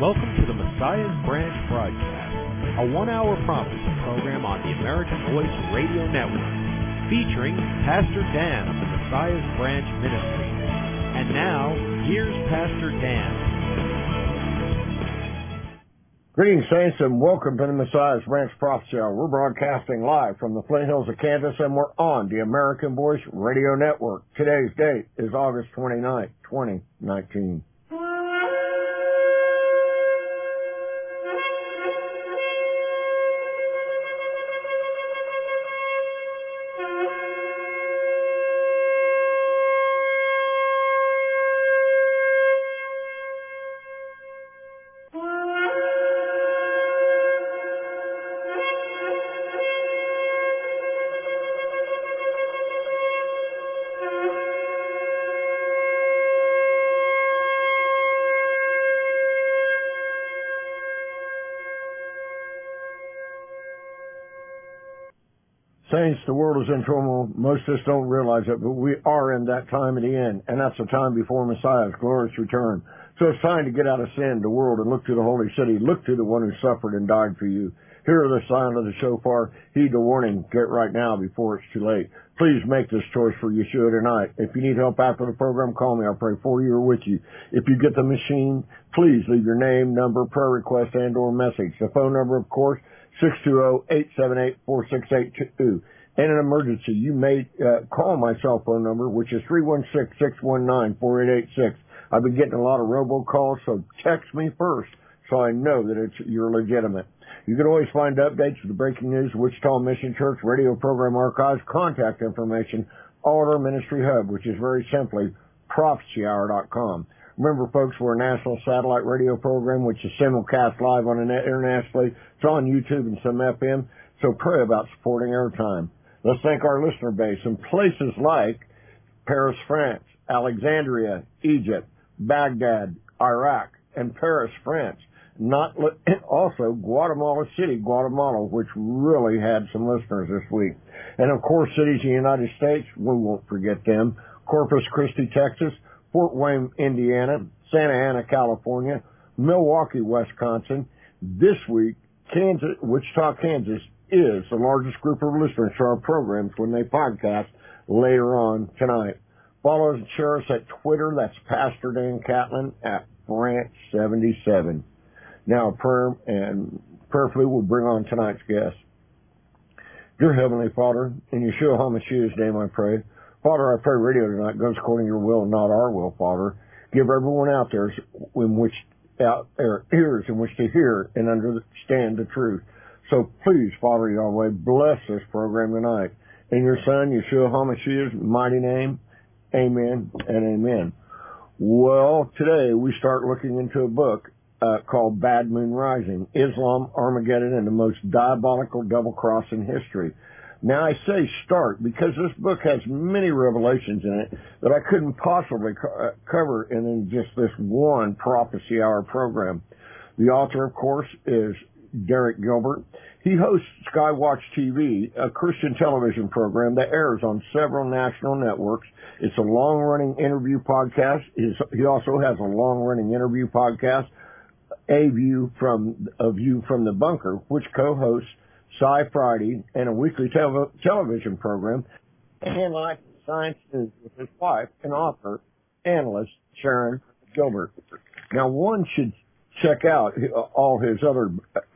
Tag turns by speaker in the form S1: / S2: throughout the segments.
S1: Welcome to the Messiah's Branch broadcast, a one-hour prophecy program on the American Voice Radio Network, featuring Pastor Dan of the Messiah's Branch Ministry. And now, here's Pastor Dan.
S2: Greetings, saints, and welcome to the Messiah's Branch Prophecy Hour. We're broadcasting live from the Flint Hills of Kansas, and we're on the American Voice Radio Network. Today's date is August 29th, 2019. Saints, the world is in turmoil. Most of us don't realize it, but we are in that time of the end, and that's the time before Messiah's glorious return. So it's time to get out of sin, the world, and look to the holy city. Look to the one who suffered and died for you. Hear the sound of the shofar. Heed the warning. Get right now before it's too late. Please make this choice for Yeshua tonight. If you need help after the program, call me. I'll pray for you or with you. If you get the machine, please leave your name, number, prayer request, and or message. The phone number, of course, 620-878-4682. In an emergency, you may call my cell phone number, which is 316-619-4886. I've been getting a lot of robocalls, so text me first so I know that you're legitimate. You can always find updates of the breaking news, Wichita Mission Church, radio program archives, contact information, all at our ministry hub, which is very simply prophecyhour.com. Remember, folks, we're a national satellite radio program, which is simulcast live on the net internationally. It's on YouTube and some FM, so pray about supporting airtime. Let's thank our listener base in places like Paris, France, Alexandria, Egypt, Baghdad, Iraq, and Paris, France. Also Guatemala City, Guatemala, which really had some listeners this week. And, of course, cities in the United States, we won't forget them. Corpus Christi, Texas, Fort Wayne, Indiana, Santa Ana, California, Milwaukee, Wisconsin. This week, Wichita, Kansas is the largest group of listeners to our programs when they podcast later on tonight. Follow us and share us at Twitter. That's Pastor Dan Catlin at Branch77. Now, prayer, and prayerfully we'll bring on tonight's guest. Dear Heavenly Father, in Yeshua HaMashiach's name I pray. Father, I pray radio tonight goes according to your will and not our will, Father. Give everyone out there ears in which to hear and understand the truth. So please, Father Yahweh, bless this program tonight. In your Son, Yeshua HaMashiach's mighty name, amen and amen. Well, today we start looking into a book called Bad Moon Rising, Islam, Armageddon, and the most diabolical double cross in history. Now, I say start because this book has many revelations in it that I couldn't possibly cover in just this one Prophecy Hour program. The author, of course, is Derek Gilbert. He hosts Skywatch TV, a Christian television program that airs on several national networks. It's a long-running interview podcast. He also has a long-running interview podcast, A View from the Bunker, which co-hosts Sci Friday and a weekly television program, and Life Science News with his wife and author, analyst Sharon Gilbert. Now, one should check out all his other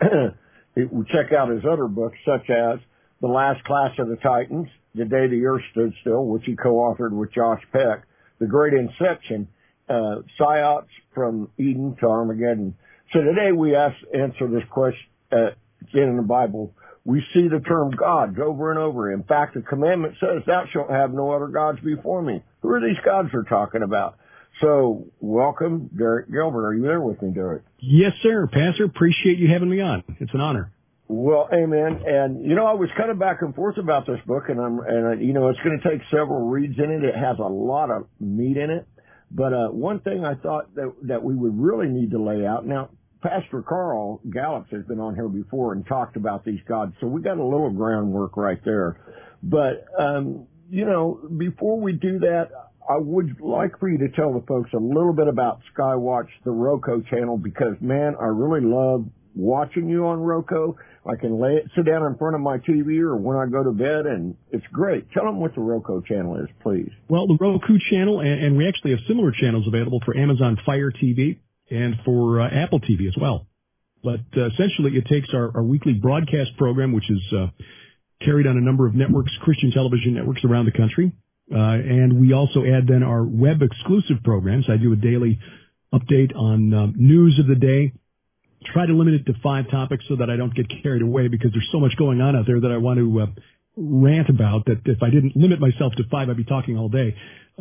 S2: books, such as The Last Clash of the Titans, The Day the Earth Stood Still, which he co-authored with Josh Peck, The Great Inception, Psyops from Eden to Armageddon. So today we answer this question in the Bible. We see the term gods over and over. In fact, the commandment says, thou shalt have no other gods before me. Who are these gods they're talking about? So, welcome, Derek Gilbert. Are you there with me, Derek?
S3: Yes, sir, Pastor. Appreciate you having me on. It's an honor.
S2: Well, amen. And, I was kind of back and forth about this book, and it's going to take several reads in it. It has a lot of meat in it. But one thing I thought that we would really need to lay out. Now, Pastor Carl Gallups has been on here before and talked about these gods, so we got a little groundwork right there. But, before we do that, I would like for you to tell the folks a little bit about Skywatch, the Roku channel, because, man, I really love watching you on Roku. I can sit down in front of my TV or when I go to bed, and it's great. Tell them what the Roku channel is, please.
S3: Well, the Roku channel, and we actually have similar channels available for Amazon Fire TV and for Apple TV as well. But essentially, it takes our weekly broadcast program, which is carried on a number of networks, Christian television networks around the country, and we also add then our web-exclusive programs. I do a daily update on news of the day. Try to limit it to 5 topics so that I don't get carried away, because there's so much going on out there that I want to rant about that if I didn't limit myself to 5, I'd be talking all day.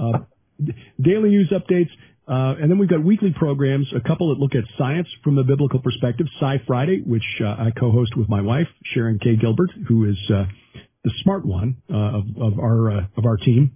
S3: Daily news updates, and then we've got weekly programs, a couple that look at science from a biblical perspective. Sci Friday, which I co-host with my wife, Sharon K. Gilbert, who is the smart one of our team.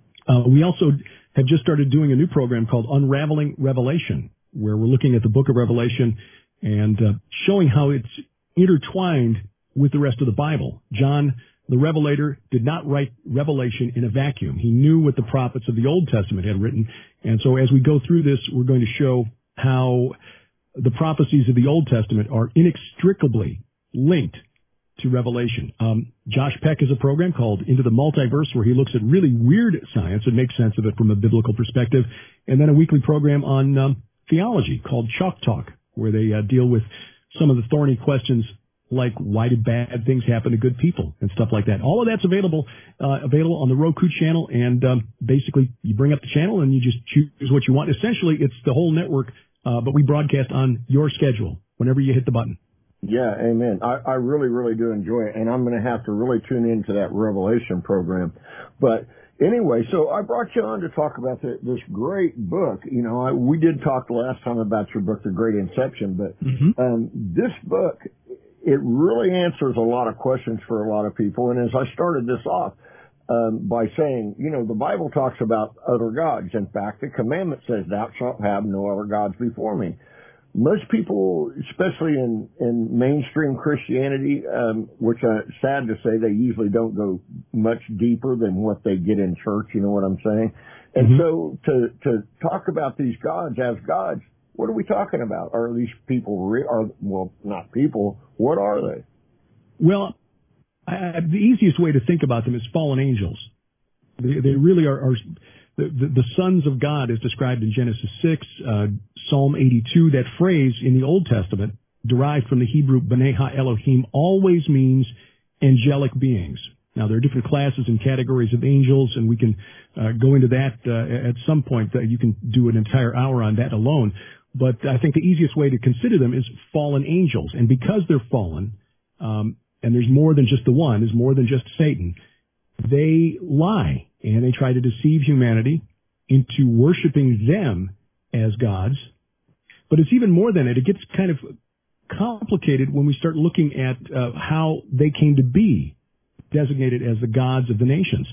S3: We also have just started doing a new program called Unraveling Revelation, where we're looking at the book of Revelation and showing how it's intertwined with the rest of the Bible. John, the Revelator, did not write Revelation in a vacuum. He knew what the prophets of the Old Testament had written. And so as we go through this, we're going to show how the prophecies of the Old Testament are inextricably linked to Revelation. Josh Peck has a program called Into the Multiverse, where he looks at really weird science and makes sense of it from a biblical perspective. And then a weekly program on theology called Chalk Talk, where they deal with some of the thorny questions like why did bad things happen to good people and stuff like that. All of that's available on the Roku channel, and basically you bring up the channel and you just choose what you want. Essentially, it's the whole network, but we broadcast on your schedule whenever you hit the button.
S2: Yeah, amen. I really, really do enjoy it, and I'm going to have to really tune into that Revelation program. But anyway, so I brought you on to talk about this great book. You know, we did talk the last time about your book, The Great Inception, but this book, it really answers a lot of questions for a lot of people. And as I started this off by saying, you know, the Bible talks about other gods. In fact, the commandment says, thou shalt have no other gods before me. Most people, especially in mainstream Christianity, which sad to say, they usually don't go much deeper than what they get in church. You know what I'm saying? And so to talk about these gods as gods, what are we talking about? Are these people well, not people. What are they?
S3: Well, the easiest way to think about them is fallen angels. They really are the sons of God is described in Genesis 6, Psalm 82. That phrase in the Old Testament, derived from the Hebrew B'nai Ha-Elohim, always means angelic beings. Now, there are different classes and categories of angels, and we can go into that at some point. You can do an entire hour on that alone. But I think the easiest way to consider them is fallen angels. And because they're fallen, and there's more than just the one, there's more than just Satan, they lie, and they try to deceive humanity into worshiping them as gods. But it's even more than it. It gets kind of complicated when we start looking at how they came to be designated as the gods of the nations.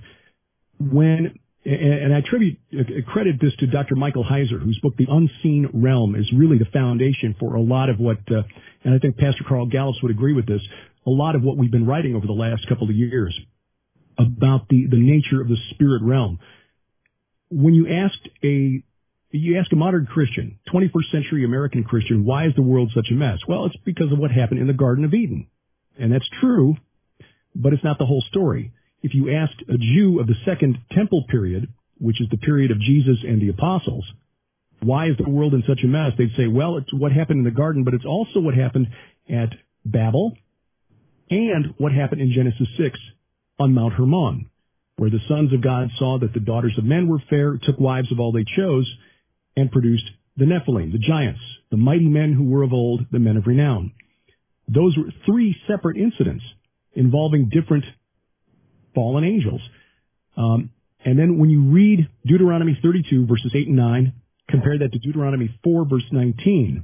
S3: And I credit this to Dr. Michael Heiser, whose book, The Unseen Realm, is really the foundation for a lot of what, and I think Pastor Carl Gallups would agree with this, a lot of what we've been writing over the last couple of years about the nature of the spirit realm. When you ask a modern Christian, 21st century American Christian, why is the world such a mess? Well, it's because of what happened in the Garden of Eden. And that's true, but it's not the whole story. If you asked a Jew of the Second Temple period, which is the period of Jesus and the apostles, why is the world in such a mess? They'd say, well, it's what happened in the garden, but it's also what happened at Babel and what happened in Genesis 6 on Mount Hermon, where the sons of God saw that the daughters of men were fair, took wives of all they chose, and produced the Nephilim, the giants, the mighty men who were of old, the men of renown. Those were 3 separate incidents involving different fallen angels. And then when you read Deuteronomy 32, verses 8 and 9, compare that to Deuteronomy 4, verse 19.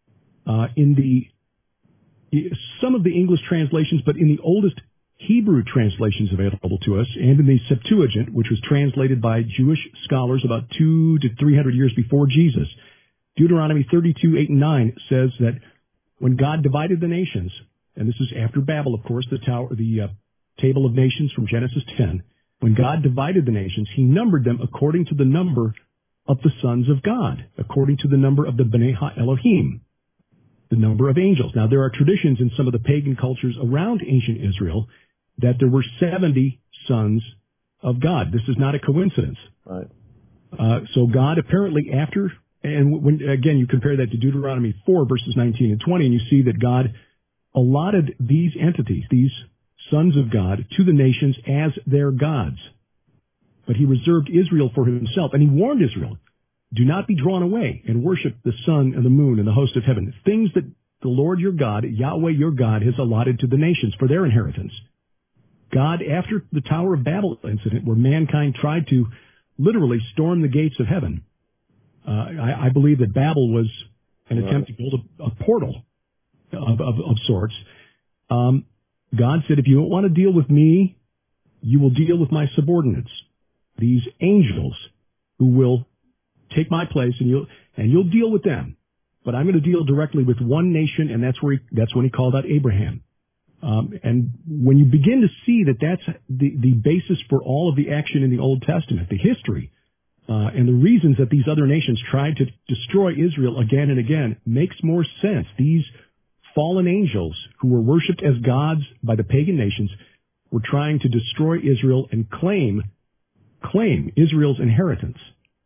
S3: Some of the English translations, but in the oldest Hebrew translations available to us, and in the Septuagint, which was translated by Jewish scholars about 200 to 300 years before Jesus, Deuteronomy 32, 8 and 9 says that when God divided the nations, and this is after Babel, of course, the Table of Nations from Genesis 10, When God divided the nations, he numbered them according to the number of the sons of God, according to the number of the Bnei Ha-Elohim, the number of angels. Now, there are traditions in some of the pagan cultures around ancient Israel that there were 70 sons of God. This is not a coincidence.
S2: Right.
S3: So God apparently after, and when, again, you compare that to Deuteronomy 4, verses 19 and 20, and you see that God allotted these entities, these sons of God, to the nations as their gods. But he reserved Israel for himself, and he warned Israel, do not be drawn away and worship the sun and the moon and the host of heaven, things that the Lord your God, Yahweh your God, has allotted to the nations for their inheritance. God, after the Tower of Babel incident, where mankind tried to literally storm the gates of heaven, I believe that Babel was an attempt to build a portal of sorts. God said, if you don't want to deal with me, you will deal with my subordinates, these angels who will take my place, and you'll deal with them. But I'm going to deal directly with one nation, and that's when he called out Abraham. And when you begin to see that that's the basis for all of the action in the Old Testament, the history, and the reasons that these other nations tried to destroy Israel again and again, makes more sense. These fallen angels who were worshipped as gods by the pagan nations were trying to destroy Israel and claim Israel's inheritance.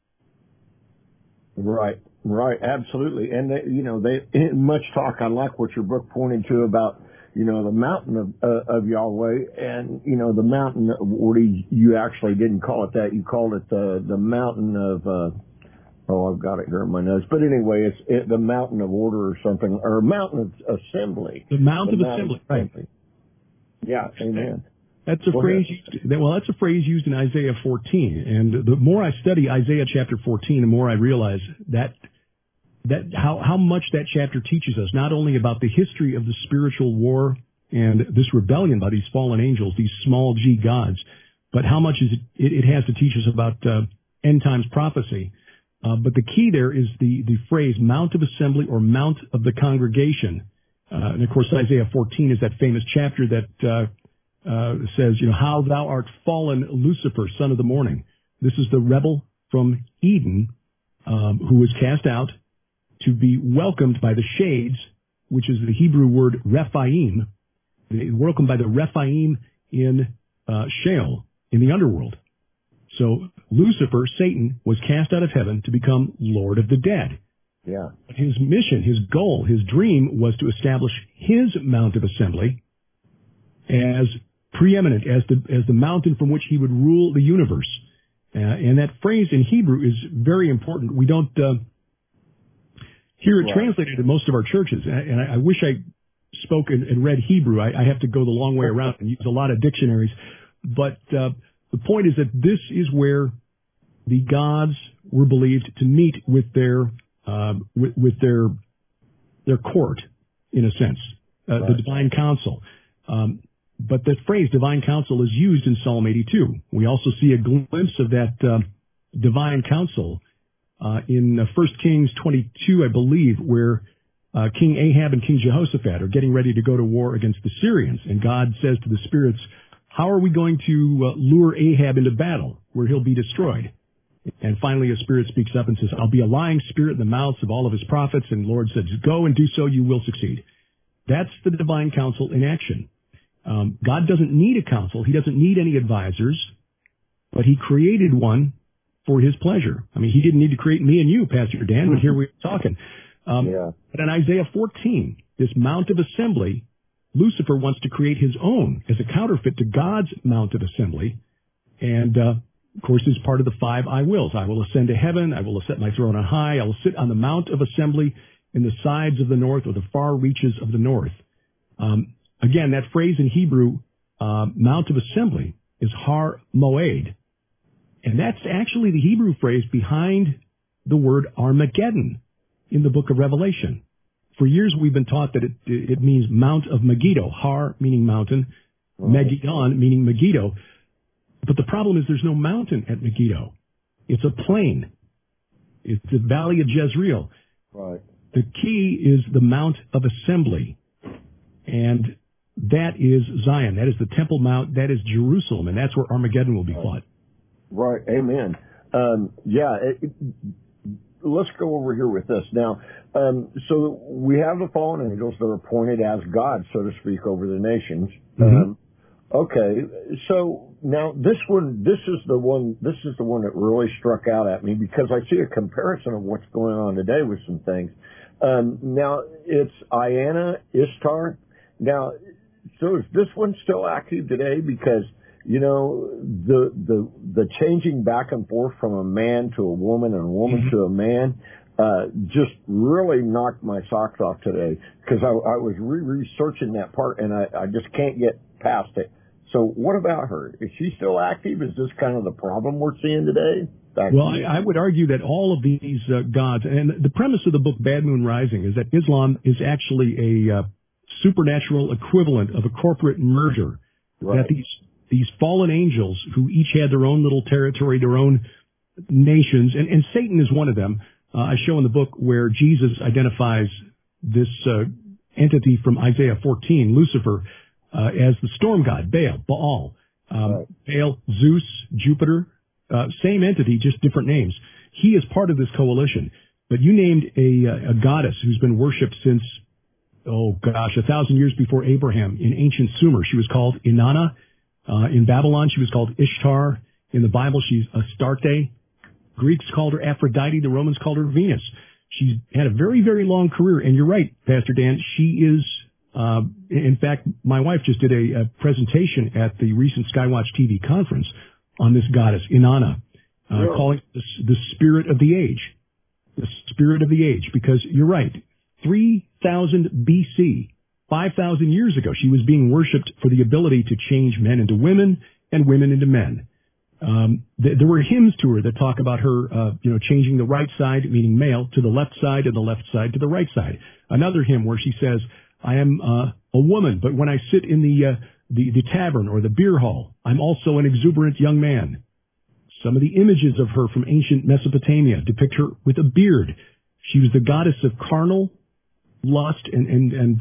S2: Right, absolutely. And they much talk. I like what your book pointed to about, the mountain of Yahweh, and the mountain. What you actually didn't call it that. You called it the mountain of. I've got it here in my notes. But anyway, it's the mountain of order or something, or mountain of assembly.
S3: The Mount of Assembly, right?
S2: Yeah, amen.
S3: That's a phrase. That's a phrase used in Isaiah 14. And the more I study Isaiah chapter 14, the more I realize that how much that chapter teaches us, not only about the history of the spiritual war and this rebellion by these fallen angels, these small g gods, but how much it has to teach us about end times prophecy. But the key there is the phrase Mount of Assembly or Mount of the Congregation. And of course, Isaiah 14 is that famous chapter that says, how thou art fallen, Lucifer, son of the morning. This is the rebel from Eden who was cast out to be welcomed by the shades, which is the Hebrew word Rephaim, welcomed by the Rephaim in Sheol, in the underworld. So Lucifer, Satan, was cast out of heaven to become Lord of the dead.
S2: Yeah.
S3: His mission, his goal, his dream was to establish his Mount of Assembly as preeminent, as the mountain from which he would rule the universe. And that phrase in Hebrew is very important. We don't hear it translated in most of our churches. And I wish I spoke and read Hebrew. I have to go the long way around and use a lot of dictionaries. But the point is that this is where the gods were believed to meet with their court, in a sense, the divine council. But that phrase, divine council, is used in Psalm 82. We also see a glimpse of that divine council in 1 Kings 22, I believe, where King Ahab and King Jehoshaphat are getting ready to go to war against the Syrians. And God says to the spirits, how are we going to lure Ahab into battle where he'll be destroyed? And finally, a spirit speaks up and says, I'll be a lying spirit in the mouths of all of his prophets. And the Lord says, go and do so, you will succeed. That's the divine council in action. God doesn't need a council. He doesn't need any advisors, but he created one for his pleasure. I mean, he didn't need to create me and you, Pastor Dan, but here we're talking. But in Isaiah 14, this Mount of Assembly, Lucifer wants to create his own as a counterfeit to God's Mount of Assembly. And, of course, is part of the 5 I wills. I will ascend to heaven. I will set my throne on high. I will sit on the Mount of Assembly in the sides of the north, or the far reaches of the north. Again, that phrase in Hebrew, Mount of Assembly, is Har Moed. And that's actually the Hebrew phrase behind the word Armageddon in the book of Revelation. For years we've been taught that it means Mount of Megiddo, Har meaning mountain, Megiddon meaning Megiddo. But the problem is there's no mountain at Megiddo. It's a plain. It's the valley of Jezreel.
S2: Right.
S3: The key is the Mount of Assembly. And that is Zion. That is the Temple Mount. That is Jerusalem, and that's where Armageddon will be fought.
S2: Right. Amen. Let's go over here with this now. So we have the fallen angels that are appointed as gods, so to speak, over the nations.
S3: Mm-hmm.
S2: Okay. So now this is the one that really struck out at me because I see a comparison of what's going on today with some things. Now it's Inanna, Ishtar. Now, so is this one still active today? Because the changing back and forth from a man to a woman and a woman mm-hmm. to a man, just really knocked my socks off today because I was researching that part and I just can't get past it. So what about her? Is she still active? Is this kind of the problem we're seeing today?
S3: Well, I would argue that all of these gods, and the premise of the book Bad Moon Rising is that Islam is actually a supernatural equivalent of a corporate merger.
S2: Right.
S3: That these fallen angels who each had their own little territory, their own nations, and Satan is one of them. I show in the book where Jesus identifies this entity from Isaiah 14, Lucifer, as the storm god, Baal.
S2: Right.
S3: Baal, Zeus, Jupiter, same entity, just different names. He is part of this coalition. But you named a goddess who's been worshipped since, 1,000 years before Abraham in ancient Sumer. She was called Inanna. In Babylon, she was called Ishtar. In the Bible, she's Astarte. Greeks called her Aphrodite. The Romans called her Venus. She's had a very, very long career. And you're right, Pastor Dan. She is, in fact, my wife just did a presentation at the recent Skywatch TV conference on this goddess, Inanna,
S2: really?
S3: Calling it the spirit of the age. The spirit of the age. Because you're right, 3000 BC, 5,000 years ago, she was being worshipped for the ability to change men into women and women into men. There were hymns to her that talk about her, changing the right side, meaning male, to the left side, and the left side to the right side. Another hymn where she says, I am a woman, but when I sit in the tavern or the beer hall, I'm also an exuberant young man. Some of the images of her from ancient Mesopotamia depict her with a beard. She was the goddess of carnal lust and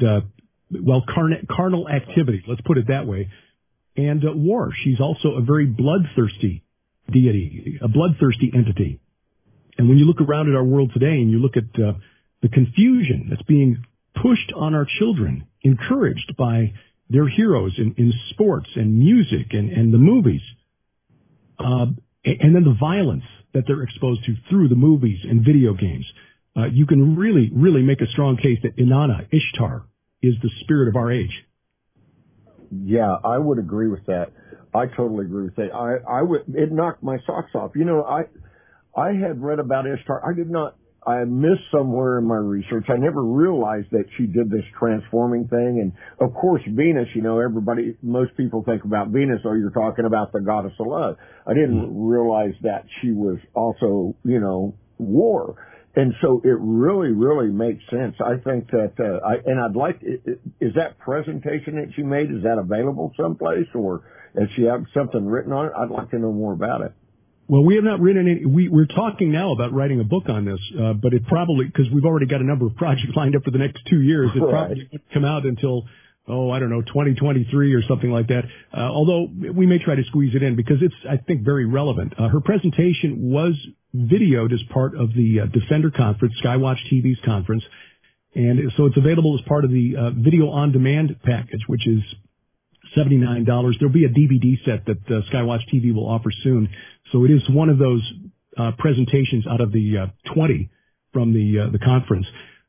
S3: carnal activity, let's put it that way, and war. She's also a very bloodthirsty deity, a bloodthirsty entity. And when you look around at our world today and you look at the confusion that's being pushed on our children, encouraged by their heroes in sports and music and the movies, and then the violence that they're exposed to through the movies and video games, you can really, really make a strong case that Inanna, Ishtar, is the spirit of our age.
S2: Yeah, I would agree with that. I totally agree with that. It knocked my socks off. I had read about Ishtar. I missed somewhere in my research. I never realized that she did this transforming thing. And of course, Venus, most people think about Venus, you're talking about the goddess of love. I didn't realize that she was also, war. And so it really, really makes sense. I think that, I'd like, is that presentation that she made, is that available someplace, or does she have something written on it? I'd like to know more about it.
S3: Well, we have not written any. We're talking now about writing a book on this, but it probably, because we've already got a number of projects lined up for the next 2 years, it probably won't come out until, 2023 or something like that. Although we may try to squeeze it in because it's, I think, very relevant. Her presentation was videoed as part of the Defender Conference, Skywatch TV's conference. And so it's available as part of the video on demand package, which is $79. There'll be a DVD set that Skywatch TV will offer soon. So it is one of those presentations out of the 20 from the conference.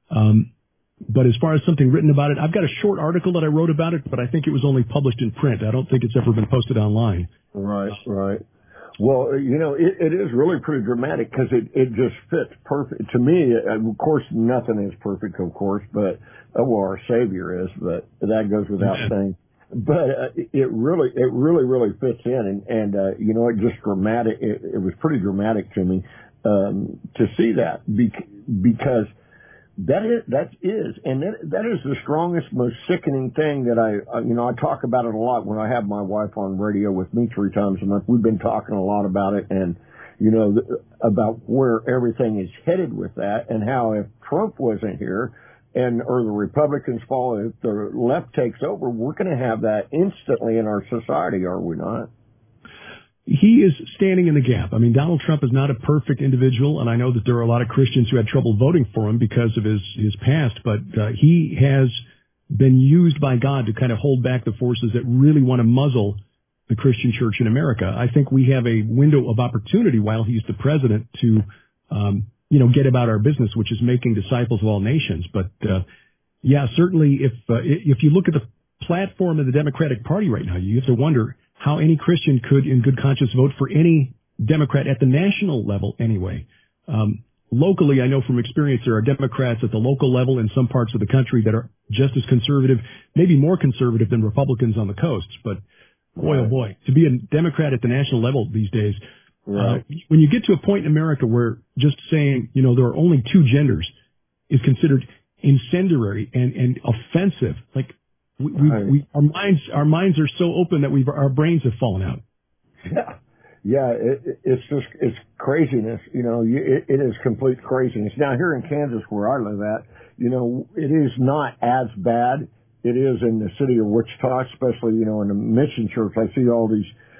S3: But as far as something written about it, I've got a short article that I wrote about it, but I think it was only published in print. I don't think it's ever been posted online.
S2: Right. Well, it is really pretty dramatic because it just fits perfect. To me, of course, nothing is perfect, of course, but, our Savior is, but that goes without saying. But it really fits in, and it just dramatic. It was pretty dramatic to me to see that because that is the strongest, most sickening thing that I talk about it a lot when I have my wife on radio with me 3 times a month. We've been talking a lot about it, and about where everything is headed with that, and how if Trump wasn't here, or the Republicans fall, if the left takes over, we're going to have that instantly in our society, are we not?
S3: He is standing in the gap. I mean, Donald Trump is not a perfect individual, and I know that there are a lot of Christians who had trouble voting for him because of his past, but he has been used by God to kind of hold back the forces that really want to muzzle the Christian church in America. I think we have a window of opportunity while he's the president to, get about our business, which is making disciples of all nations. But, certainly if you look at the platform of the Democratic Party right now, you have to wonder how any Christian could in good conscience vote for any Democrat at the national level anyway. Locally, I know from experience there are Democrats at the local level in some parts of the country that are just as conservative, maybe more conservative than Republicans on the coasts. But boy, oh boy, to be a Democrat at the national level these days, when you get to a point in America where just saying, there are only two genders is considered incendiary and offensive, like our minds are so open that our brains have fallen out.
S2: Yeah, it's craziness. It is complete craziness. Now here in Kansas, where I live at, it is not as bad. It is in the city of Wichita, especially, in the mission church. I see all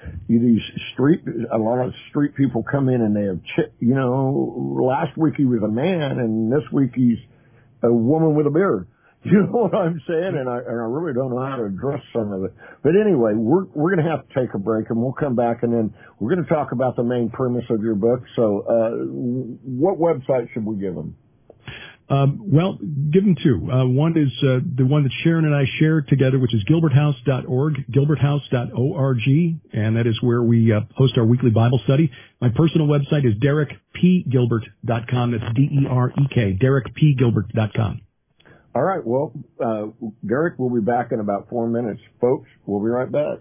S2: a lot of street people come in and they have, last week he was a man and this week he's a woman with a beard. You know what I'm saying? And I really don't know how to address some of it. But anyway, we're going to have to take a break and we'll come back and then we're going to talk about the main premise of your book. So, what website should we give them?
S3: Give them two. One is the one that Sharon and I shared together, which is gilberthouse.org, gilberthouse.org, and that is where we host our weekly Bible study. My personal website is derekpgilbert.com. That's DEREK, derekpgilbert.com.
S2: All right. Well, Derek, we'll be back in about 4 minutes. Folks, we'll be right back.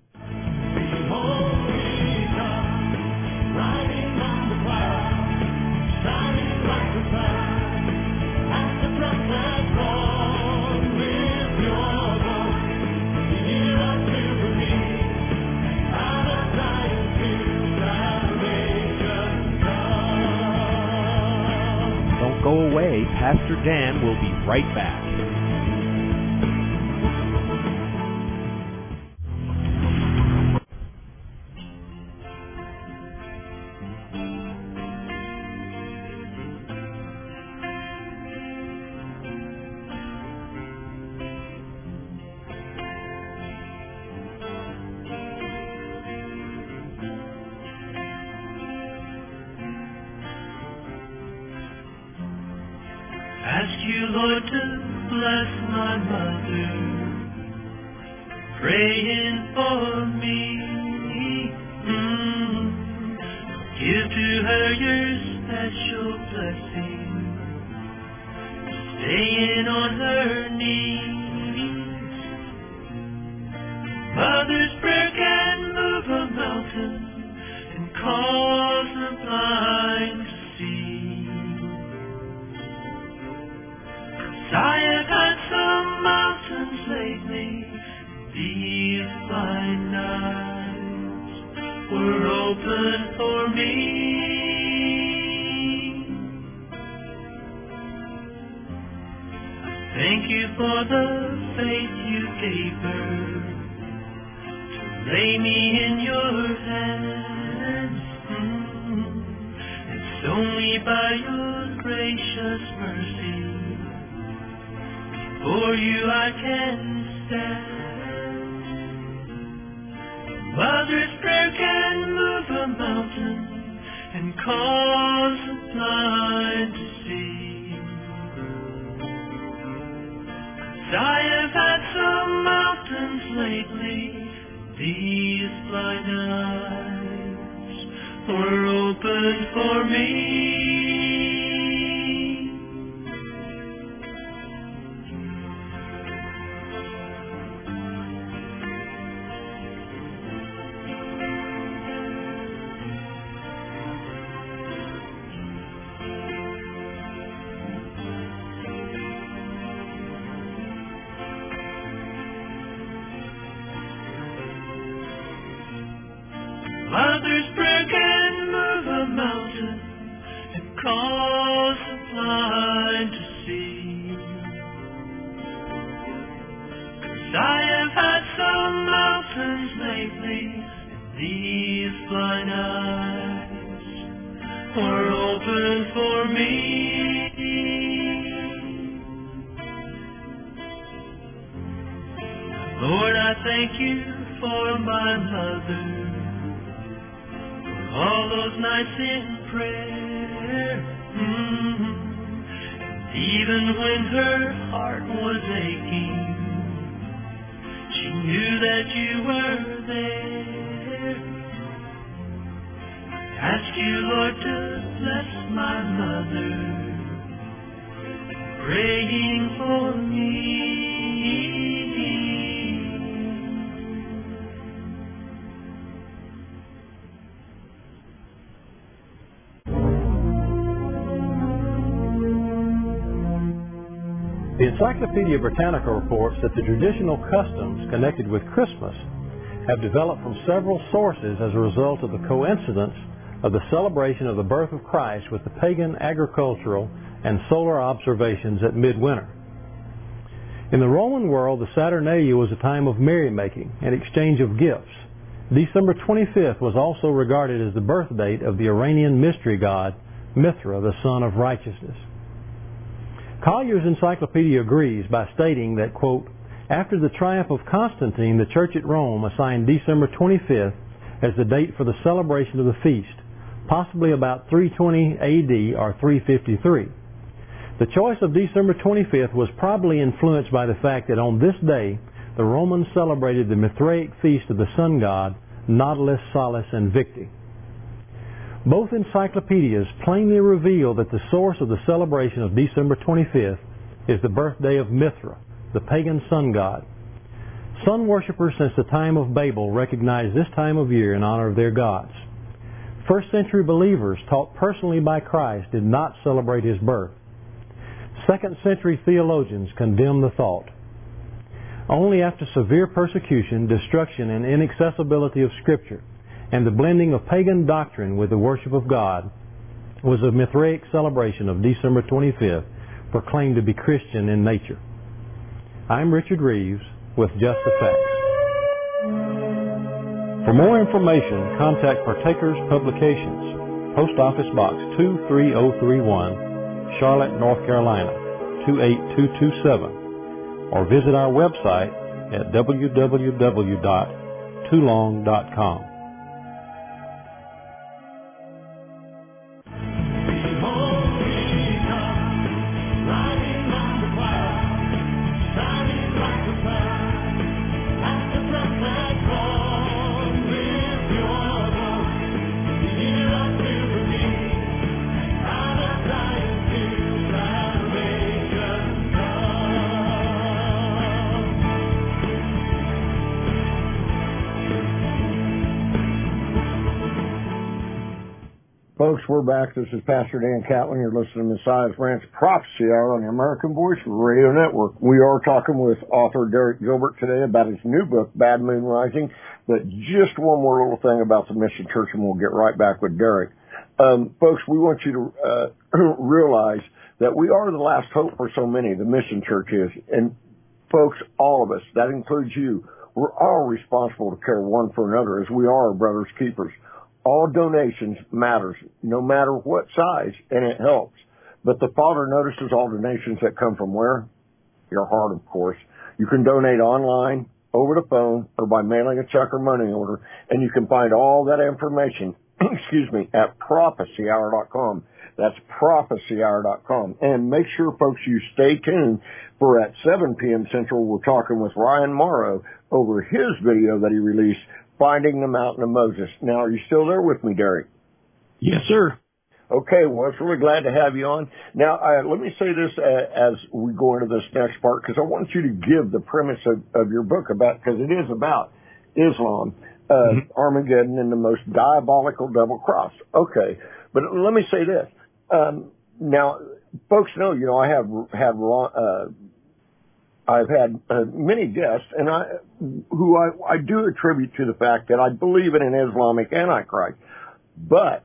S1: Don't go away. Pastor Dan will be right back.
S4: Ask you, Lord, to bless my mother, praying for me. Give to her your special blessing, staying on her knees. Mother's prayer can move a mountain and cause the blind to see. I have had some mountains lately, these blind eyes were open for me. Thank you for the faith you gave her, to lay me in your hands. It's only by your gracious mercy for you I can stand. Mother's prayer can move a mountain and cause the blind to see. I have had some mountains lately, these blind eyes were opened for me. Mother's prayer can move a mountain and cause the blind to see. I have had some mountains lately, these blind eyes were open for me. Lord, I thank you for my mother, for all those nights in prayer. Even when her heart was aching, she knew that you were there. I ask you, Lord, to bless my mother, praying for me.
S5: The Encyclopedia Britannica reports that the traditional customs connected with Christmas have developed from several sources as a result of the coincidence of the celebration of the birth of Christ with the pagan agricultural and solar observations at midwinter. In the Roman world, the Saturnalia was a time of merrymaking and exchange of gifts. December 25th was also regarded as the birth date of the Iranian mystery god Mithra, the son of righteousness. Collier's encyclopedia agrees by stating that, quote, after the triumph of Constantine, the Church at Rome assigned December 25th as the date for the celebration of the feast, possibly about 320 AD or 353. The choice of December 25th was probably influenced by the fact that on this day, the Romans celebrated the Mithraic feast of the sun god, Nautilus, Salus, and Victi. Both encyclopedias plainly reveal that the source of the celebration of December 25th is the birthday of Mithra, the pagan sun god. Sun worshippers since the time of Babel recognized this time of year in honor of their gods. First-century believers taught personally by Christ did not celebrate his birth. Second-century theologians condemned the thought. Only after severe persecution, destruction, and inaccessibility of Scripture and the blending of pagan doctrine with the worship of God was the Mithraic celebration of December 25th proclaimed to be Christian in nature. I'm Richard Reeves with Just the Facts. For more information, contact Partakers Publications, Post Office Box 23031, Charlotte, North Carolina 28227, or visit our website at www.toolong.com.
S2: Folks, we're back. This is Pastor Dan Catlin. You're listening to Messiah's Ranch Prophecy Hour on the American Voice Radio Network. We are talking with author Derek Gilbert today about his new book, Bad Moon Rising. But just one more little thing about the Mission Church, and we'll get right back with Derek. Folks, we want you to realize that we are the last hope for so many, the Mission Church is. And folks, all of us, that includes you, we're all responsible to care one for another as we are brothers keepers. All donations matters, no matter what size, and it helps. But the Father notices all donations that come from where? Your heart, of course. You can donate online, over the phone, or by mailing a check or money order, and you can find all that information, at prophecyhour.com. That's prophecyhour.com. And make sure, folks, you stay tuned for at 7 p.m. Central, we're talking with Ryan Morrow over his video that he released, Finding the Mountain of Moses. Now, are you still there with me, Derek?
S3: Yes, sir.
S2: Okay, well, it's really glad to have you on. Now, let me say this as we go into this next part, because I want you to give the premise of your book because it is about Islam, Armageddon, and the most diabolical double cross. Okay, but let me say this. Now, folks know, I've had many guests, and I do attribute to the fact that I believe in an Islamic Antichrist. But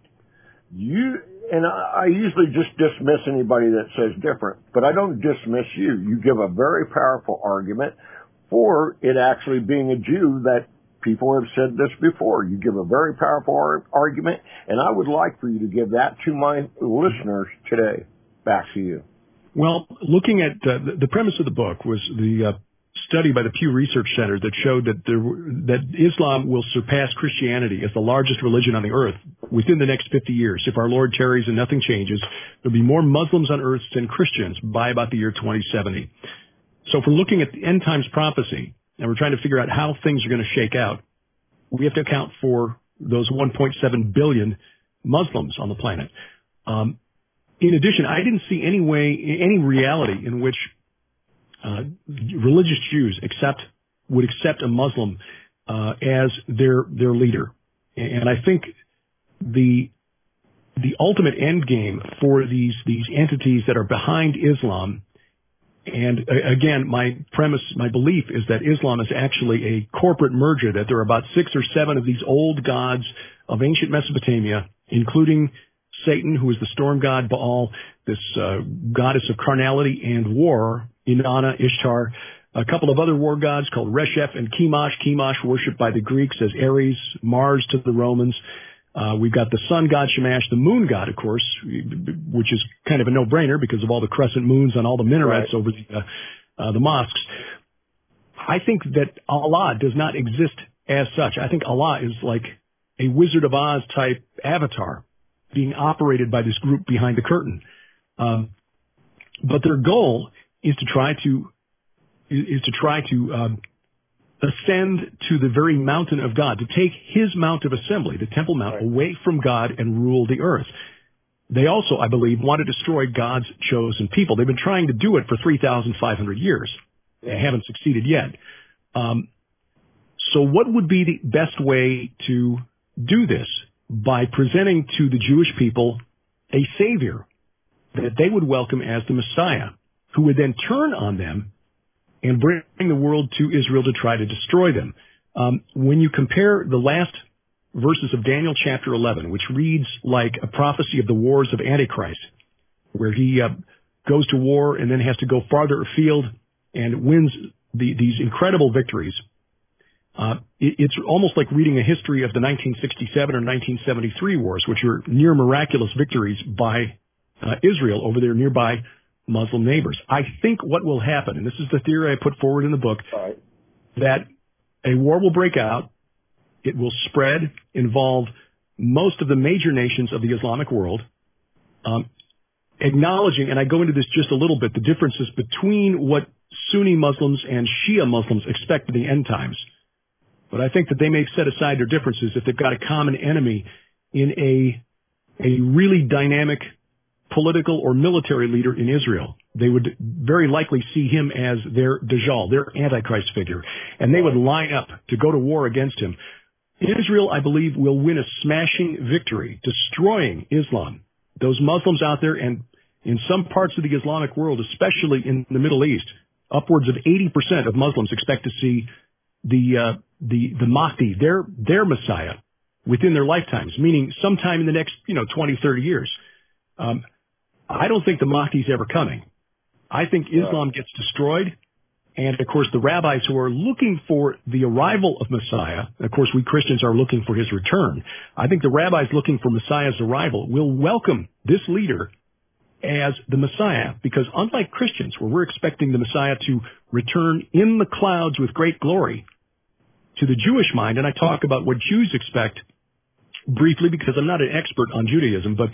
S2: I usually just dismiss anybody that says different, but I don't dismiss you. You give a very powerful argument. for it actually being a Jew that people have said this before. You give a very powerful argument, and I would like for you to give that to my listeners today. Back to you.
S3: Well, looking at the premise of the book was the study by the Pew Research Center that showed that Islam will surpass Christianity as the largest religion on the earth within the next 50 years. If our Lord tarries and nothing changes, there'll be more Muslims on earth than Christians by about the year 2070. So if we're looking at the end times prophecy and we're trying to figure out how things are going to shake out, we have to account for those 1.7 billion Muslims on the planet. In addition, I didn't see any reality in which religious Jews would accept a Muslim as their leader. And I think the ultimate end game for these entities that are behind Islam, and again, my belief is that Islam is actually a corporate merger, that there are about 6 or 7 of these old gods of ancient Mesopotamia, including Satan, who is the storm god, Baal, this goddess of carnality and war, Inanna, Ishtar, a couple of other war gods called Resheph and Chemosh. Chemosh worshipped by the Greeks as Ares, Mars to the Romans. We've got the sun god Shamash, the moon god, of course, which is kind of a no-brainer because of all the crescent moons on all the minarets over the mosques. I think that Allah does not exist as such. I think Allah is like a Wizard of Oz type avatar being operated by this group behind the curtain. But their goal is to try to ascend to the very mountain of God, to take his Mount of Assembly, the Temple Mount, away from God and rule the earth. They also, I believe, want to destroy God's chosen people. They've been trying to do it for 3,500 years. They haven't succeeded yet. So what would be the best way to do this? By presenting to the Jewish people a Savior that they would welcome as the Messiah, who would then turn on them and bring the world to Israel to try to destroy them. When you compare the last verses of Daniel chapter 11, which reads like a prophecy of the wars of Antichrist, where he goes to war and then has to go farther afield and wins these incredible victories, it's almost like reading a history of the 1967 or 1973 wars, which are near miraculous victories by Israel over their nearby Muslim neighbors. I think what will happen, and this is the theory I put forward in the book, that a war will break out. It will spread, involve most of the major nations of the Islamic world, acknowledging, and I go into this just a little bit, the differences between what Sunni Muslims and Shia Muslims expect in the end times. But I think that they may set aside their differences if they've got a common enemy in a really dynamic political or military leader in Israel. They would very likely see him as their Dajjal, their Antichrist figure, and they would line up to go to war against him. Israel, I believe, will win a smashing victory, destroying Islam. Those Muslims out there, and in some parts of the Islamic world, especially in the Middle East, upwards of 80% of Muslims expect to see the Mahdi, their Messiah, within their lifetimes, meaning sometime in the next, 20, 30 years. I don't think the Mahdi's ever coming. I think Islam gets destroyed. And of course, the rabbis who are looking for the arrival of Messiah, of course, we Christians are looking for his return. I think the rabbis looking for Messiah's arrival will welcome this leader as the Messiah, because unlike Christians, where we're expecting the Messiah to return in the clouds with great glory, to the Jewish mind, and I talk about what Jews expect briefly because I'm not an expert on Judaism, but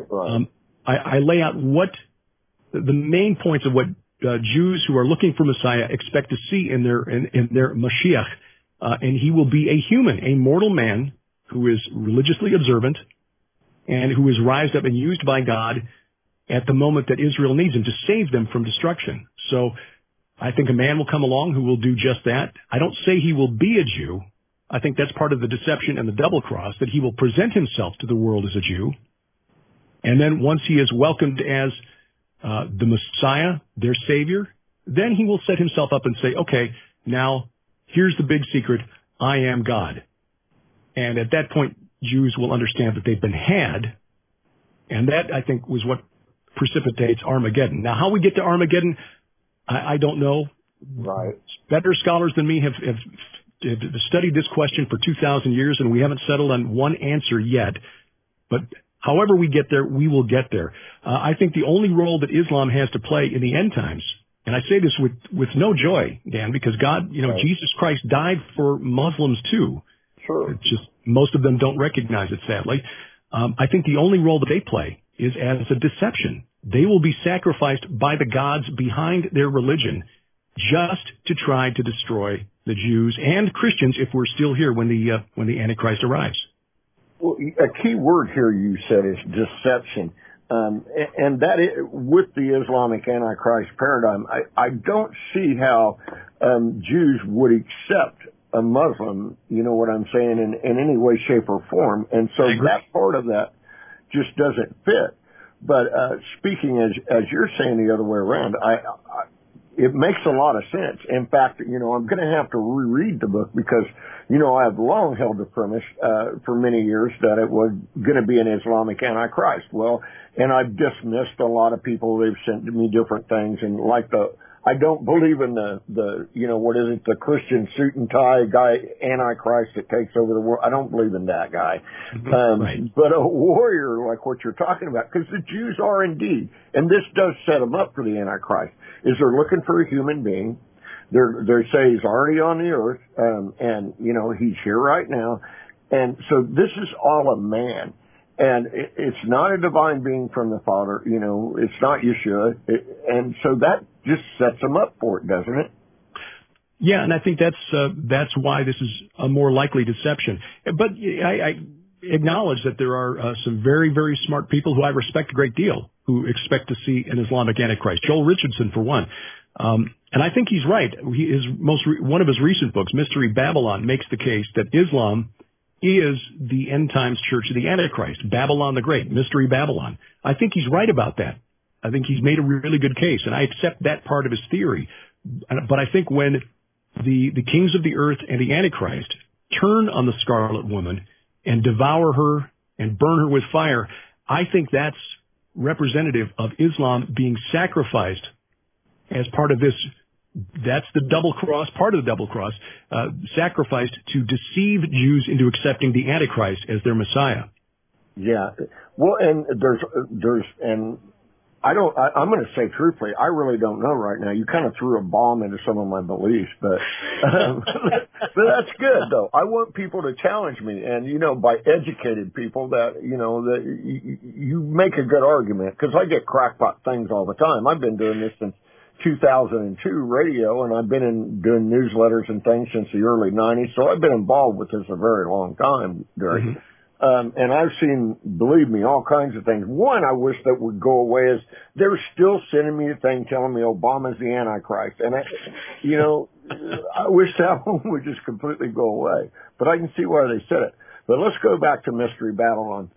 S3: I lay out what the main points of what Jews who are looking for Messiah expect to see in their Mashiach, and he will be a human, a mortal man who is religiously observant and who is raised up and used by God at the moment that Israel needs him to save them from destruction. So I think a man will come along who will do just that. I don't say he will be a Jew. I think that's part of the deception and the double cross, that he will present himself to the world as a Jew. And then once he is welcomed as the Messiah, their Savior, then he will set himself up and say, okay, now here's the big secret. I am God. And at that point, Jews will understand that they've been had. And that, I think, was what precipitates Armageddon. Now, how we get to Armageddon, I don't know.
S2: Right.
S3: Better scholars than me have studied this question for 2,000 years, and we haven't settled on one answer yet. But however we get there, we will get there. I think the only role that Islam has to play in the end times, and I say this with no joy, Dan, because God, right. Jesus Christ died for Muslims too.
S2: Sure.
S3: It's just most of them don't recognize it, sadly. I think the only role that they play is as a deception. They will be sacrificed by the gods behind their religion just to try to destroy the Jews and Christians if we're still here when the Antichrist arrives.
S2: Well, a key word here you said is deception. And that is, with the Islamic Antichrist paradigm, I don't see how Jews would accept a Muslim, you know what I'm saying, in any way, shape, or form. And so that part of that just doesn't fit. But speaking as you're saying the other way around, it makes a lot of sense. In fact, I'm going to have to reread the book because, I've long held the premise for many years that it was going to be an Islamic Antichrist. Well, and I've dismissed a lot of people. They've sent me different things, and I don't believe in the Christian suit and tie guy, Antichrist that takes over the world. I don't believe in that guy.
S3: Right.
S2: But a warrior like what you're talking about, because the Jews are indeed, and this does set them up for the Antichrist, is they're looking for a human being. They say he's already on the earth, and he's here right now. And so this is all a man. And it's not a divine being from the Father, it's not Yeshua. And so that just sets them up for it, doesn't it?
S3: Yeah, and I think that's why this is a more likely deception. But I acknowledge that there are some very, very smart people who I respect a great deal who expect to see an Islamic Antichrist. Joel Richardson, for one. And I think he's right. One of his recent books, Mystery Babylon, makes the case that Islam is the end times church of the Antichrist, Babylon the Great, Mystery Babylon. I think he's right about that. I think he's made a really good case, and I accept that part of his theory. But I think when the kings of the earth and the Antichrist turn on the Scarlet Woman and devour her and burn her with fire, I think that's representative of Islam being sacrificed as part of this. That's the double cross, part of the double cross, sacrificed to deceive Jews into accepting the Antichrist as their Messiah.
S2: Yeah. Well, and I'm going to say truthfully, I really don't know right now. You kind of threw a bomb into some of my beliefs, but that's good though. I want people to challenge me, and by educated people that that you make a good argument, because I get crackpot things all the time. I've been doing this since 2002 radio, and I've been doing newsletters and things since the early 90s, so I've been involved with this a very long time, Derek. Mm-hmm. And I've seen, believe me, all kinds of things. One I wish that would go away is they're still sending me a thing telling me Obama's the Antichrist. And, I wish that one would just completely go away. But I can see why they said it. But let's go back to Mystery Babylon.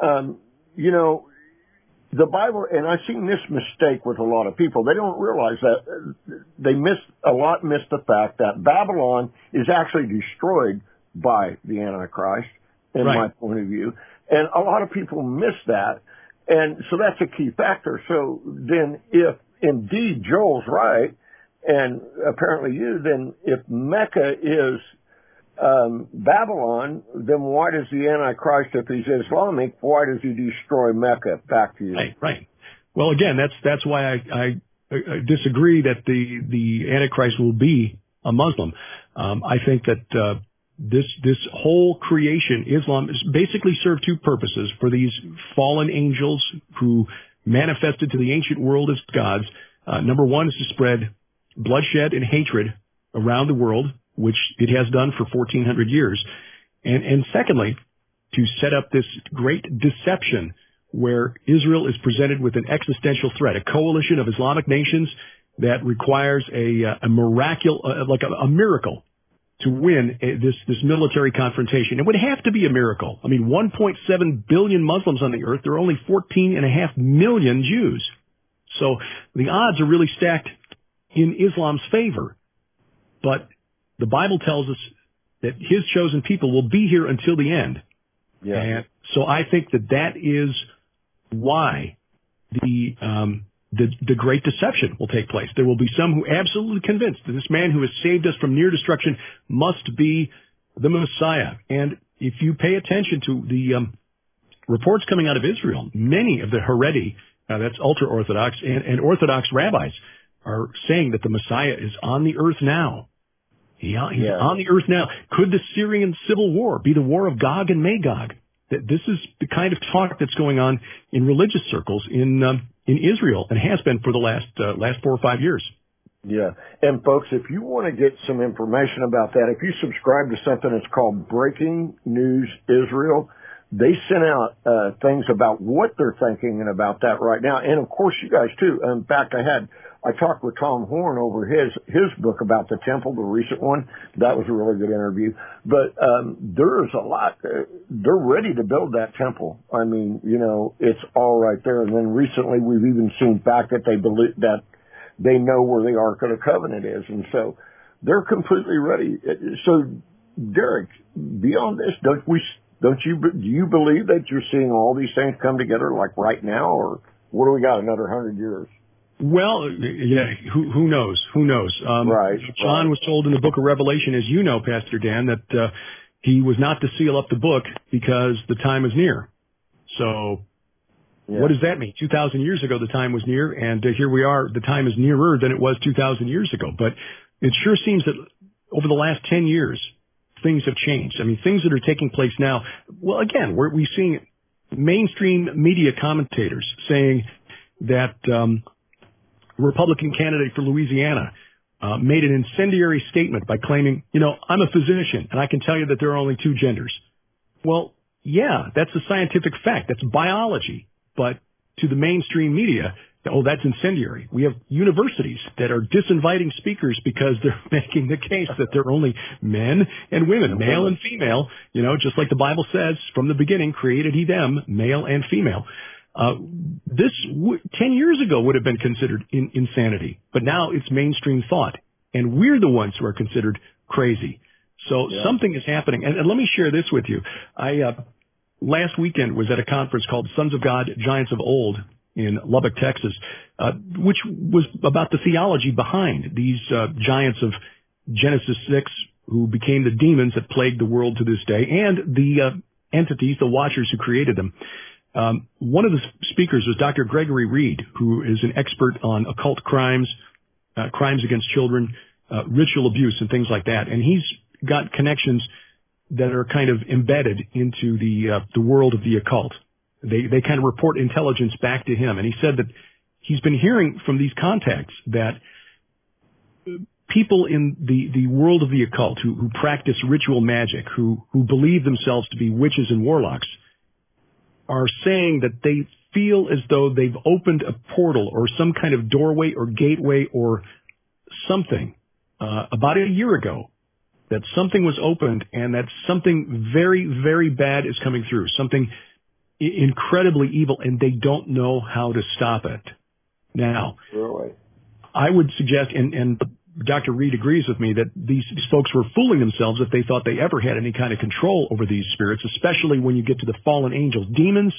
S2: The Bible, and I've seen this mistake with a lot of people, they don't realize that they miss the fact that Babylon is actually destroyed by the Antichrist, in my point of view. And a lot of people miss that. And so that's a key factor. So then if indeed Joel's right, and apparently then if Mecca is Babylon, then why does the Antichrist, if he's Islamic, why does he destroy Mecca? Back to you.
S3: Right. Well, again, that's why I disagree that the Antichrist will be a Muslim. I think that this whole creation, Islam, basically served two purposes for these fallen angels who manifested to the ancient world as gods. Number one is to spread bloodshed and hatred around the world, which it has done for 1,400 years. And secondly, to set up this great deception where Israel is presented with an existential threat, a coalition of Islamic nations that requires a miracle to win this military confrontation. It would have to be a miracle. I mean, 1.7 billion Muslims on the earth. There are only 14.5 million Jews. So the odds are really stacked in Islam's favor. But the Bible tells us that his chosen people will be here until the end. Yeah. And so I think that is why the the great deception will take place. There will be some who are absolutely convinced that this man who has saved us from near destruction must be the Messiah. And if you pay attention to the reports coming out of Israel, many of the Haredi, that's ultra-Orthodox, and Orthodox rabbis are saying that the Messiah is on the earth now. He's on the earth now. Could the Syrian civil war be the war of Gog and Magog? This is the kind of talk that's going on in religious circles in Israel, and has been for the last 4 or 5 years.
S2: Yeah. And folks, if you want to get some information about that, if you subscribe to something that's called Breaking News Israel, they send out things about what they're thinking and about that right now. And of course you guys too. In fact, I talked with Tom Horn over his book about the temple, the recent one. That was a really good interview. But there's a lot. They're ready to build that temple. I mean, it's all right there. And then recently we've even seen back that they believe that they know where the Ark of the Covenant is, and so they're completely ready. So, Derek, beyond this, do you believe that you're seeing all these things come together like right now, or what do we got, another 100 years?
S3: Well, yeah, who knows? Who knows?
S2: Right.
S3: John was told in the book of Revelation, as you know, Pastor Dan, that he was not to seal up the book because the time is near. So, yeah. What does that mean? 2,000 years ago, the time was near, and here we are. The time is nearer than it was 2,000 years ago. But it sure seems that over the last 10 years, things have changed. I mean, things that are taking place now. Well, again, we're seeing mainstream media commentators saying that Republican candidate for Louisiana made an incendiary statement by claiming, I'm a physician and I can tell you that there are only two genders. Well, yeah, that's a scientific fact. That's biology. But to the mainstream media, that's incendiary. We have universities that are disinviting speakers because they're making the case that there are only men and women, male and female, just like the Bible says, from the beginning created he them, male and female. This 10 years ago would have been considered insanity, but now it's mainstream thought, and we're the ones who are considered crazy. So something is happening, and let me share this with you. Last weekend was at a conference called Sons of God, Giants of Old in Lubbock, Texas, which was about the theology behind these giants of Genesis 6 who became the demons that plagued the world to this day, and the entities, the watchers who created them. One of the speakers was Dr. Gregory Reed, who is an expert on occult crimes, crimes against children, ritual abuse, and things like that. And he's got connections that are kind of embedded into the world of the occult. They kind of report intelligence back to him. And he said that he's been hearing from these contacts that people in the world of the occult who practice ritual magic, who believe themselves to be witches and warlocks, are saying that they feel as though they've opened a portal or some kind of doorway or gateway or something about a year ago, that something was opened and that something very, very bad is coming through, something incredibly evil, and they don't know how to stop it. Now, really? I would suggest, and Dr. Reed agrees with me, that these folks were fooling themselves if they thought they ever had any kind of control over these spirits, especially when you get to the fallen angels. Demons,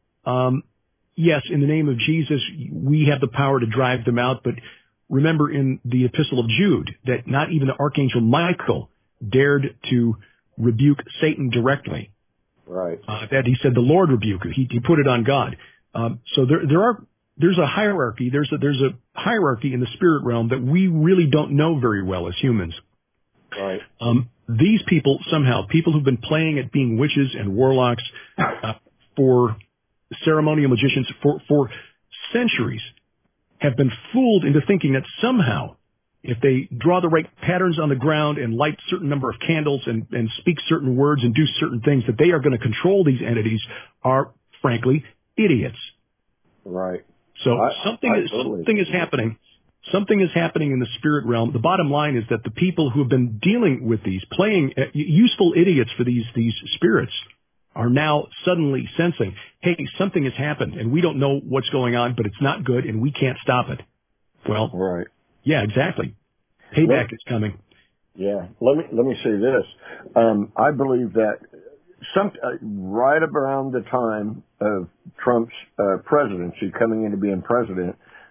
S3: yes, in the name of Jesus, we have the power to drive them out, but remember in the Epistle of Jude that not even the Archangel Michael dared to rebuke Satan directly.
S2: Right.
S3: That he said, the Lord rebuke you. He put it on God. So there's a hierarchy. There's a hierarchy in the spirit realm that we really don't know very well as humans.
S2: Right.
S3: These people somehow, people who've been playing at being witches and warlocks for ceremonial magicians for centuries, have been fooled into thinking that somehow, if they draw the right patterns on the ground and light certain number of candles and speak certain words and do certain things, that they are going to control these entities, are, frankly, idiots.
S2: Right.
S3: So something is happening. Something is happening in the spirit realm. The bottom line is that the people who have been dealing with these, playing useful idiots for these spirits, are now suddenly sensing, hey, something has happened, and we don't know what's going on, but it's not good, and we can't stop it. Well,
S2: right.
S3: Yeah, exactly. Payback is coming.
S2: Yeah. Let me say this. I believe that right around the time of Trump's presidency, coming into being president,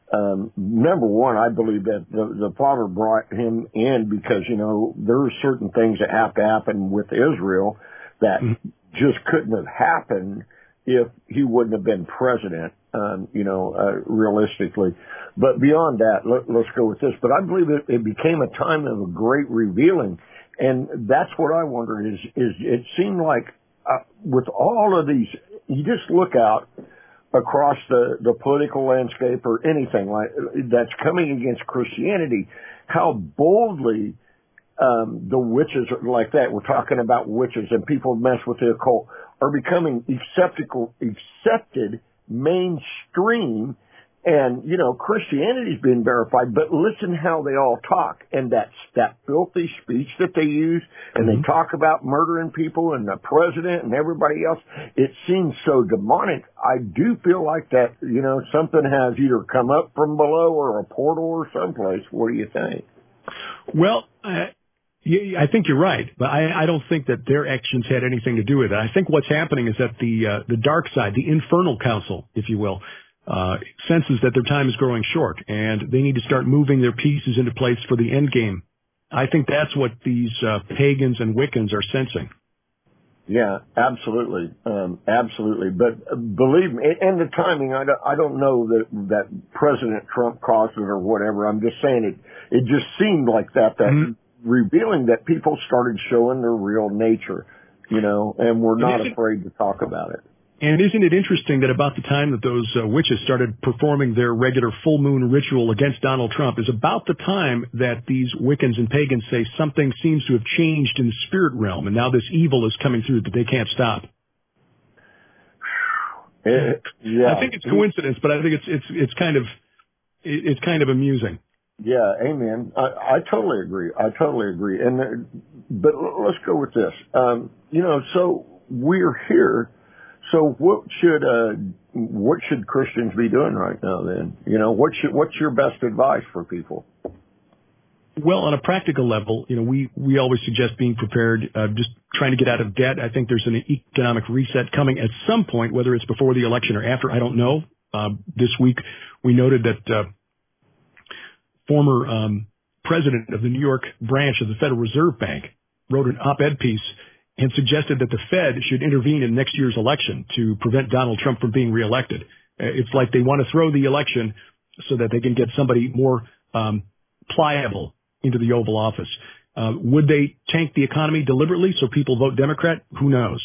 S2: Number one, I believe that the Father brought him in because, there are certain things that have to happen with Israel that just couldn't have happened if he wouldn't have been president, realistically. But beyond that, let's go with this. But I believe it became a time of a great revealing. And that's what I wonder is it seemed like with all of these, you just look out across the political landscape or anything like that's coming against Christianity, how boldly the witches like that, we're talking about witches and people mess with the occult, are becoming accepted mainstream. And, Christianity's been verified, but listen how they all talk. And that filthy speech that they use, and they talk about murdering people and the president and everybody else. It seems so demonic. I do feel like that, something has either come up from below or a portal or someplace. What do you think?
S3: Well, I think you're right, but I don't think that their actions had anything to do with it. I think what's happening is that the dark side, the infernal council, if you will, senses that their time is growing short and they need to start moving their pieces into place for the end game. I think that's what these pagans and Wiccans are sensing.
S2: Yeah, absolutely. Absolutely. But believe me, and the timing, I don't know that President Trump caused it or whatever. I'm just saying it just seemed like that revealing that people started showing their real nature, and we're not afraid to talk about it.
S3: And isn't it interesting that about the time that those witches started performing their regular full moon ritual against Donald Trump is about the time that these Wiccans and pagans say something seems to have changed in the spirit realm, and now this evil is coming through that they can't stop.
S2: Yeah.
S3: I think it's coincidence, but I think it's kind of amusing.
S2: Yeah, amen. I totally agree. And but let's go with this. So we're here. So what should Christians be doing right now then? What's your best advice for people?
S3: Well, on a practical level, we always suggest being prepared, just trying to get out of debt. I think there's an economic reset coming at some point, whether it's before the election or after, I don't know. This week we noted that former president of the New York branch of the Federal Reserve Bank wrote an op-ed piece and suggested that the Fed should intervene in next year's election to prevent Donald Trump from being reelected. It's like they want to throw the election so that they can get somebody more pliable into the Oval Office. Would they tank the economy deliberately so people vote Democrat? Who knows?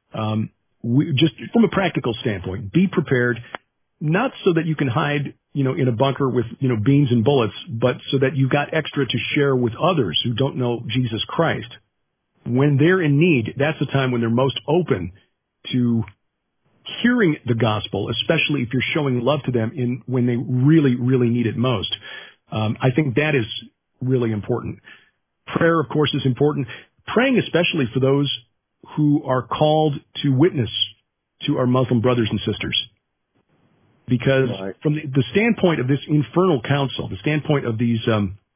S3: Just from a practical standpoint, be prepared, not so that you can hide, in a bunker with, beans and bullets, but so that you've got extra to share with others who don't know Jesus Christ. When they're in need, that's the time when they're most open to hearing the gospel, especially if you're showing love to them when they really, really need it most. I think that is really important. Prayer, of course, is important. Praying especially for those who are called to witness to our Muslim brothers and sisters. Because from the standpoint of this infernal council, the standpoint of these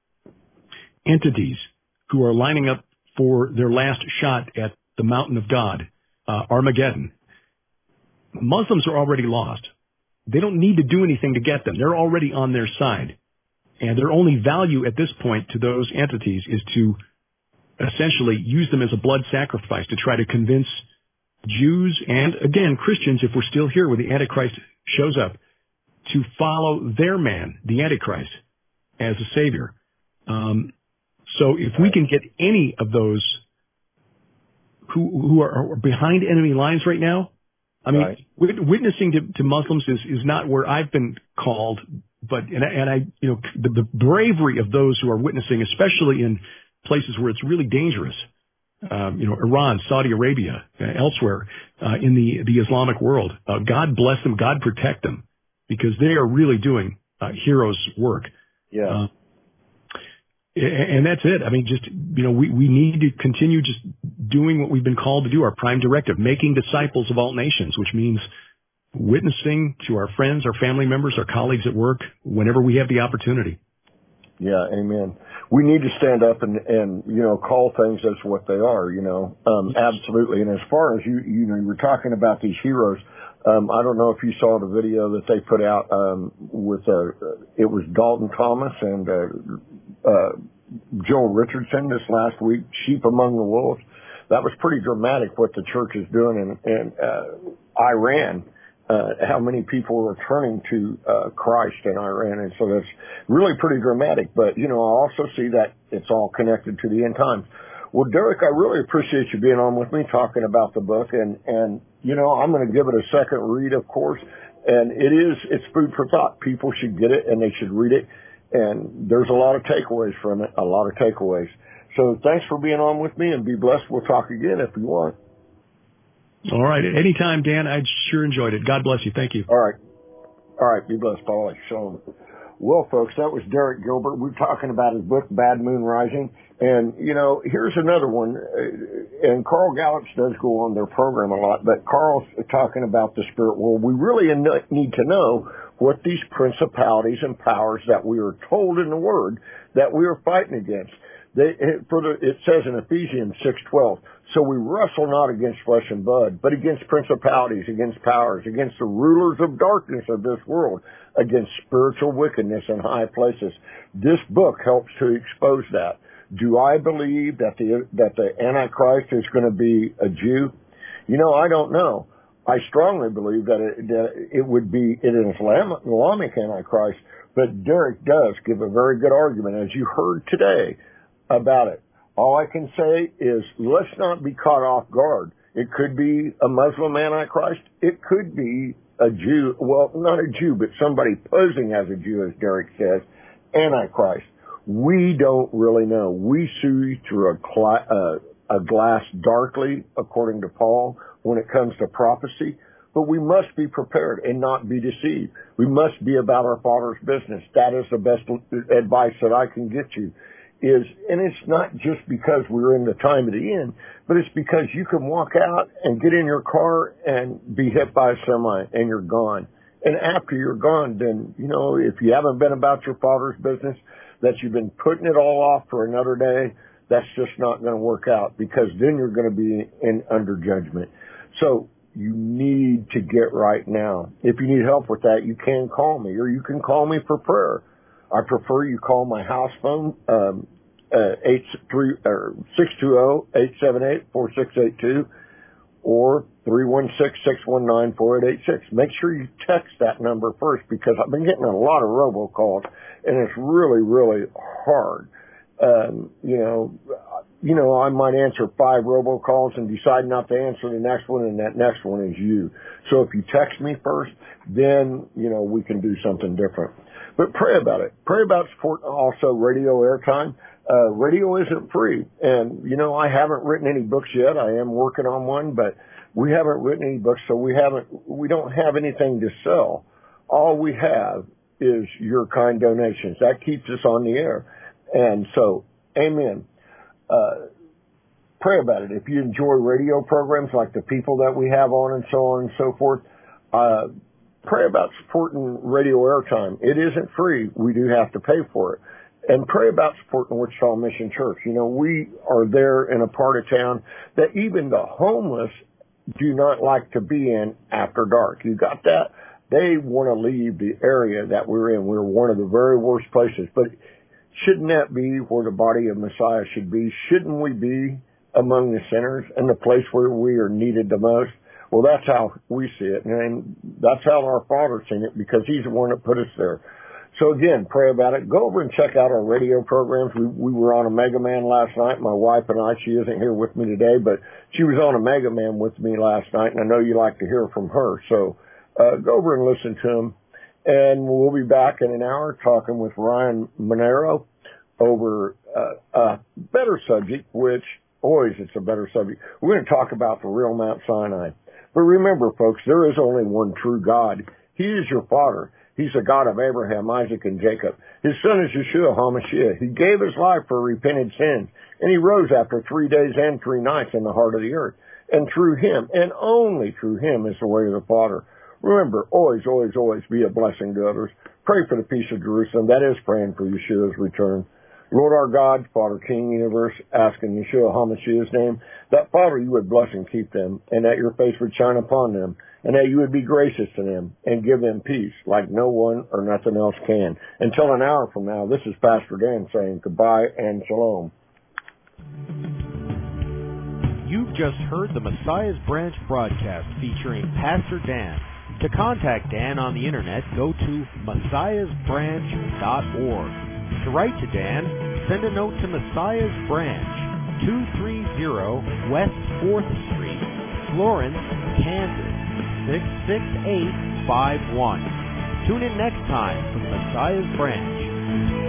S3: entities who are lining up for their last shot at the mountain of God, Armageddon, Muslims are already lost. They don't need to do anything to get them. They're already on their side. And their only value at this point to those entities is to essentially use them as a blood sacrifice to try to convince Jews and, again, Christians, if we're still here when the Antichrist shows up, to follow their man, the Antichrist, as a savior. So if we can get any of those who are behind enemy lines right now, I mean, witnessing to Muslims is not where I've been called, but the bravery of those who are witnessing, especially in places where it's really dangerous, Iran, Saudi Arabia, elsewhere in the Islamic world. God bless them, God protect them, because they are really doing heroes' work.
S2: Yeah.
S3: And that's it. I mean, we need to continue just doing what we've been called to do, our prime directive, making disciples of all nations, which means witnessing to our friends, our family members, our colleagues at work, whenever we have the opportunity.
S2: Yeah, amen. We need to stand up and call things as what they are, Absolutely. And as far as you were talking about these heroes, I don't know if you saw the video that they put out with it was Dalton Thomas and Joel Richardson this last week, Sheep Among the Wolves. That was pretty dramatic what the church is doing in Iran. How many people are turning to Christ in Iran, and so that's really pretty dramatic. But, you know, I also see that it's all connected to the end times. Well, Derek, I really appreciate you being on with me talking about the book, and you know, I'm going to give it a second read, of course, and it's food for thought. People should get it, and they should read it, and there's a lot of takeaways from it, a lot of takeaways. So thanks for being on with me, and be blessed. We'll talk again if you want.
S3: All right. Anytime, Dan. I sure enjoyed it. God bless you. Thank you.
S2: All right. Be blessed. Bye. Shalom. Well, folks, that was Derek Gilbert. We're talking about his book, Bad Moon Rising. And, you know, here's another one. And Carl Gallups does go on their program a lot, but Carl's talking about the spirit world. We really need to know what these principalities and powers that we are told in the Word that we are fighting against. It says in Ephesians 6:12, so we wrestle not against flesh and blood, but against principalities, against powers, against the rulers of darkness of this world, against spiritual wickedness in high places. This book helps to expose that. Do I believe that the Antichrist is going to be a Jew? You know, I don't know. I strongly believe that it would be an Islamic Antichrist, but Derek does give a very good argument, as you heard today, about it. All I can say is let's not be caught off guard. It could be a Muslim Antichrist. It could be a Jew. Well, not a Jew, but somebody posing as a Jew, as Derek says, Antichrist. We don't really know. We see through a glass darkly, according to Paul, when it comes to prophecy. But we must be prepared and not be deceived. We must be about our Father's business. That is the best advice that I can get you. And it's not just because we're in the time of the end, but it's because you can walk out and get in your car and be hit by a semi and you're gone. And after you're gone, then, you know, if you haven't been about your Father's business, that you've been putting it all off for another day, that's just not going to work out, because then you're going to be under judgment. So you need to get right now. If you need help with that, you can call me, or you can call me for prayer. I prefer you call my house phone, 620-878-4682, or 316-619-4886. Make sure you text that number first, because I've been getting a lot of robocalls, and it's really, really hard. You know, I might answer 5 robocalls and decide not to answer the next one, and that next one is you. So if you text me first, then, you know, we can do something different. But pray about it. Pray about supporting also radio airtime. Radio isn't free. And, you know, I haven't written any books yet. I am working on one, but we haven't written any books, so we don't have anything to sell. All we have is your kind donations. That keeps us on the air. And so, amen. Pray about it. If you enjoy radio programs like the people that we have on and so on and so forth, pray about supporting radio airtime. It isn't free. We do have to pay for it. And pray about supporting Wichita Mission Church. You know, we are there in a part of town that even the homeless do not like to be in after dark. You got that? They want to leave the area that we're in. We're one of the very worst places. But shouldn't that be where the body of Messiah should be? Shouldn't we be among the sinners and the place where we are needed the most? Well, that's how we see it, and that's how our Father's seen it, because He's the one that put us there. So again, pray about it. Go over and check out our radio programs. We were on a Mega Man last night. My wife and I, she isn't here with me today, but she was on a Mega Man with me last night, and I know you like to hear from her. So go over and listen to them. And we'll be back in an hour talking with Ryan Monero over a better subject, which always it's a better subject. We're going to talk about the real Mount Sinai. But remember, folks, there is only one true God. He is your Father. He's the God of Abraham, Isaac, and Jacob. His son is Yeshua HaMashiach. He gave his life for repented sins, and he rose after 3 days and 3 nights in the heart of the earth. And through him, and only through him, is the way of the Father. Remember, always, always, always be a blessing to others. Pray for the peace of Jerusalem. That is praying for Yeshua's return. Lord our God, Father, King, Universe, ask in Yeshua HaMashiach's name That, Father, you would bless and keep them, and that your face would shine upon them, and that you would be gracious to them and give them peace like no one or nothing else can. Until an hour from now, this is Pastor Dan saying goodbye and shalom.
S1: You've just heard the Messiah's Branch broadcast featuring Pastor Dan. To contact Dan on the internet, go to messiahsbranch.org. To write to Dan, send a note to Messiah's Branch, 230 West 4th Street, Florence, Kansas, 66851. Tune in next time for the Messiah's Branch.